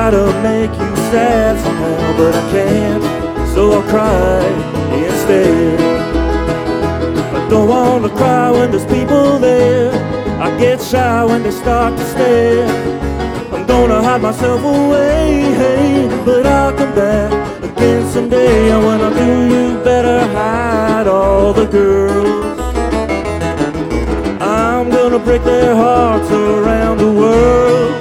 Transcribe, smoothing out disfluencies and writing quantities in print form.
try to make you sad somehow, but I can't, so I'll cry instead. I don't want to cry when there's people there. I get shy when they start to stare. I'm gonna hide myself away, hey, but I'll come back again someday. And when I do, you better hide all the girls. I'm gonna break their hearts around the world.